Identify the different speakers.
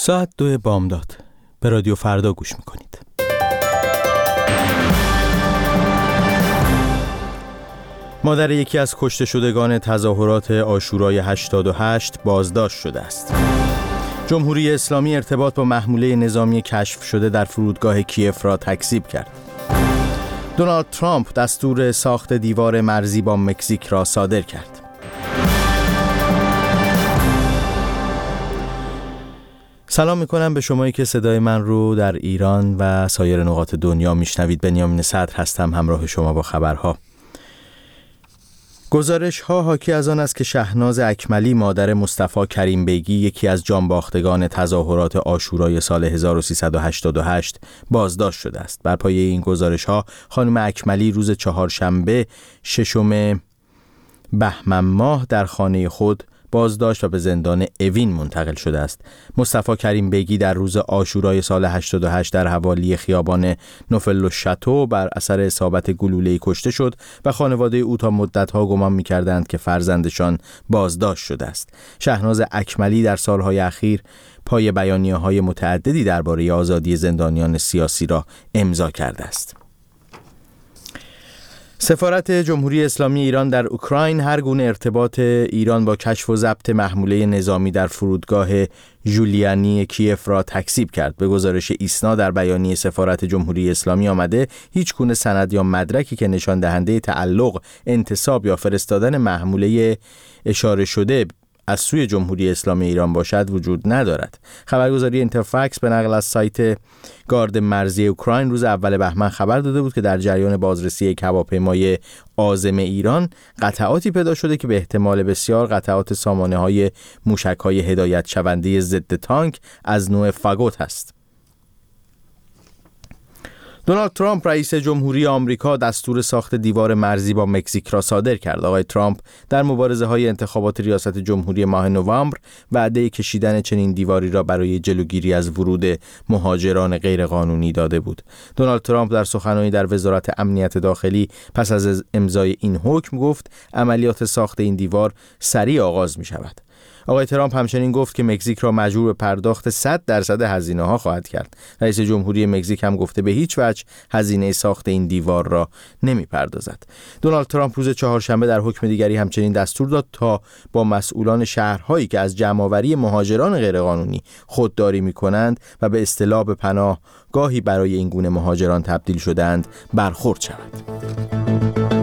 Speaker 1: ساعت 2 بامداد. به رادیو فردا گوش میکنید. مادر یکی از کشته شدگان تظاهرات عاشورای 88 بازداشت شده است. جمهوری اسلامی ارتباط با محموله نظامی کشف شده در فرودگاه کیف را تکذیب کرد. دونالد ترامپ دستور ساخت دیوار مرزی با مکزیک را صادر کرد. سلام میکنم به شمایی که صدای من رو در ایران و سایر نقاط دنیا میشنوید. بنیامین صدر هستم، همراه شما با خبرها. گزارش ها حاکی از آن است که شهناز اکملی مادر مصطفی کریم بیگی، یکی از جانباختگان تظاهرات عاشورای سال 1388 بازداشت شده است. بر پایه این گزارش ها خانم اکملی روز چهارشنبه 6 بهمن ماه در خانه خود بازداشت و به زندان اوین منتقل شده است. مصطفی کریم بیگی در روز عاشورای سال 88 در حوالی خیابان نوفل الشاتو بر اثر اصابت گلوله‌ای کشته شد و خانواده او تا مدت‌ها گمان می‌کردند که فرزندشان بازداشت شده است. شهناز اکملی در سالهای اخیر پای بیانیه‌های متعددی درباره آزادی زندانیان سیاسی را امضا کرده است. سفارت جمهوری اسلامی ایران در اوکراین هر گونه ارتباط ایران با کشف و ضبط محموله نظامی در فرودگاه ژولیانی کیف را تکذیب کرد. به گزارش ایسنا در بیانیه سفارت جمهوری اسلامی آمده هیچ گونه سند یا مدرکی که نشان دهنده تعلق، انتساب یا فرستادن محموله اشاره شده از سوی جمهوری اسلامی ایران باشد وجود ندارد. خبرگزاری اینترفکس به نقل از سایت گارد مرزی اوکراین روز اول بهمن خبر داده بود که در جریان بازرسی یک هواپیمای عازم ایران قطعاتی پیدا شده که به احتمال بسیار قطعات سامانه‌های موشک‌های هدایت شونده ضد تانک از نوع فاگوت است. دونالد ترامپ رئیس جمهوری آمریکا دستور ساخت دیوار مرزی با مکزیک را صادر کرد. آقای ترامپ در مبارزه‌های انتخابات ریاست جمهوری ماه نوامبر وعده کشیدن چنین دیواری را برای جلوگیری از ورود مهاجران غیرقانونی داده بود. دونالد ترامپ در سخنرانی در وزارت امنیت داخلی پس از امضای این حکم گفت عملیات ساخت این دیوار سریع آغاز می‌شود. آقای ترامپ همچنین گفت که مکزیک را مجبور به پرداخت 100% هزینه‌ها خواهد کرد. رئیس جمهوری مکزیک هم گفته به هیچ وجه هزینه ساخت این دیوار را نمی‌پردازد. دونالد ترامپ روز چهارشنبه در حکم دیگری همچنین دستور داد تا با مسئولان شهرهایی که از جمع‌آوری مهاجران غیرقانونی خودداری می‌کنند و به اصطلاح به پناهگاهی برای این گونه مهاجران تبدیل شدند برخورد شود.